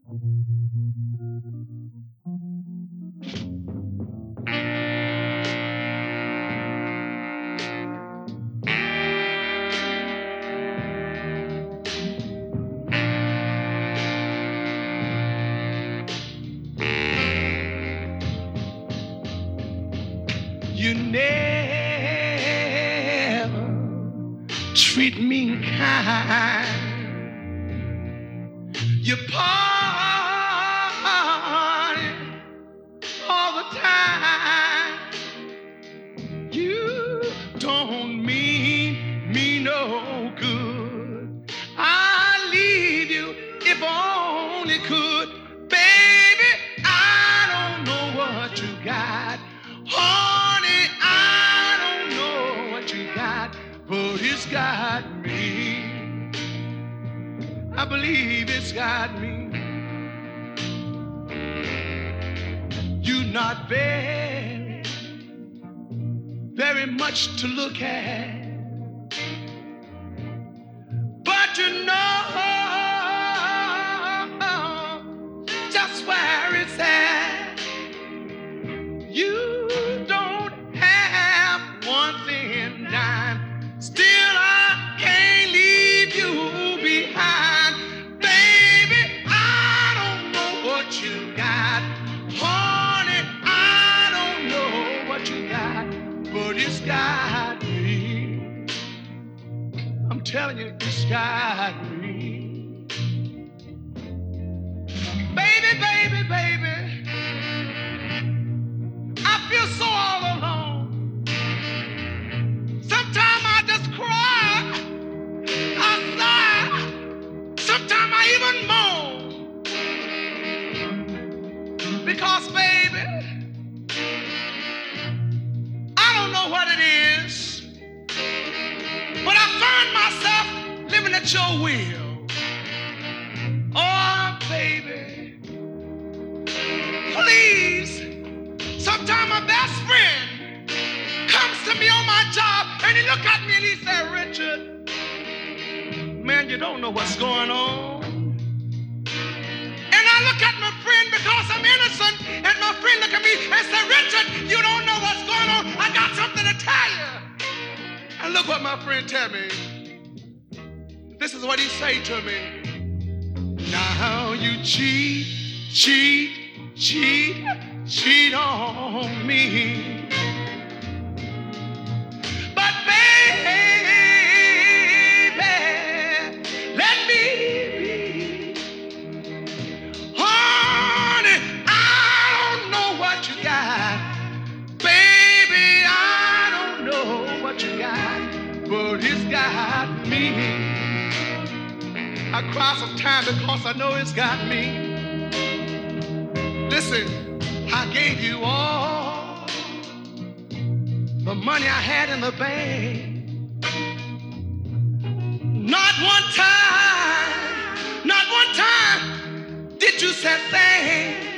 You never treat me kind. You party all the time. You don't mean me no good. I'd leave you if only could. Baby, I don't know what you got. Honey, I don't know what you got, but it's got me. I believe it's got me. You're not very much to look at, but you know just where it's at. You don't have one thin dime, still I can't leave you behind. Baby, I don't know what you got. Honey, I don't know what you got, but it's got me. I'm telling you, it's got me. Baby, baby, baby, I feel so all alone. Sometimes I just cry, I sigh, sometimes I even moan. Because, baby, I don't know what it is, but I find myself living at your will. Oh, baby, please. Sometimes my best friend comes to me on my job and he look at me and he said, Richard, man, you don't know what's going on. And I look at my friend because I'm innocent, and my friend look at me and say, Richard, you don't know what's going on. I got something to tell you. And look what my friend tell me. This is what he say to me. Now you cheat on me. But baby, let me be. Honey, I don't know what you got. Baby, I don't know what you got, but it's got me. I cry sometimes because I know it's got me. Listen, I gave you all the money I had in the bank. Not one time did you say thanks.